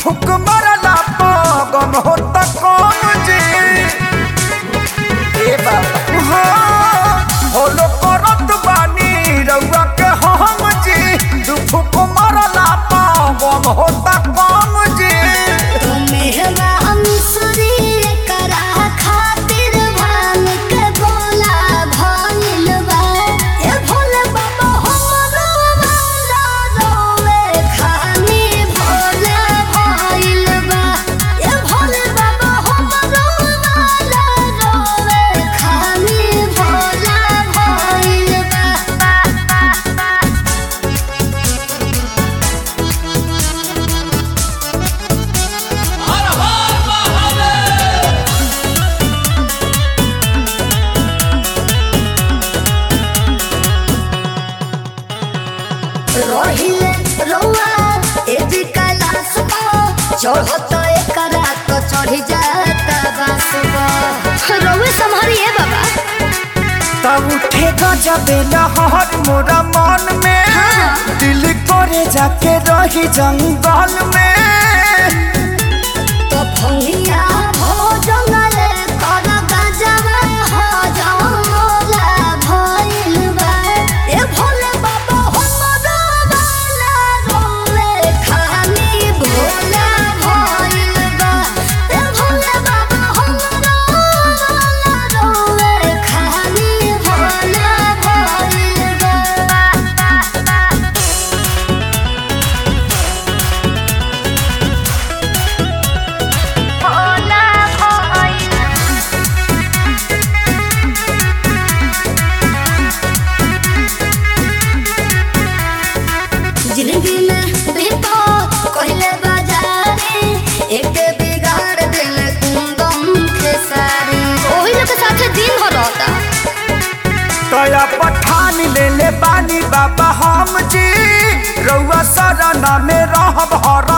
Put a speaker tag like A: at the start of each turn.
A: फुक मरला पागम होता कौन जी ए बाबा हाँ होलो करत बानी रउआ के हम जी दू फुक मरला पागम होता कौन जी
B: चढ़ता एकरा तो चढ़ी जाता बासुआ रोवे संभरिए बाबा
A: तब उठे गजबे लहर मोरा मन में
B: हाँ।
A: दिल करे जाके रही जंगल में
B: तो भंगिया हो जंगले कर गजबे हो जंगला भइल बा ए भोले बाबा हमरो वाला रोवे खानी भोला जिंदगी में बेपो कहले बाजारे एक बिगाड़ दिल कुंदम के सारे ओही लोग के साथे दिन भर रहता
A: तया पठान ले ले बानी बाबा हम जी रउआ सरना में रहब हर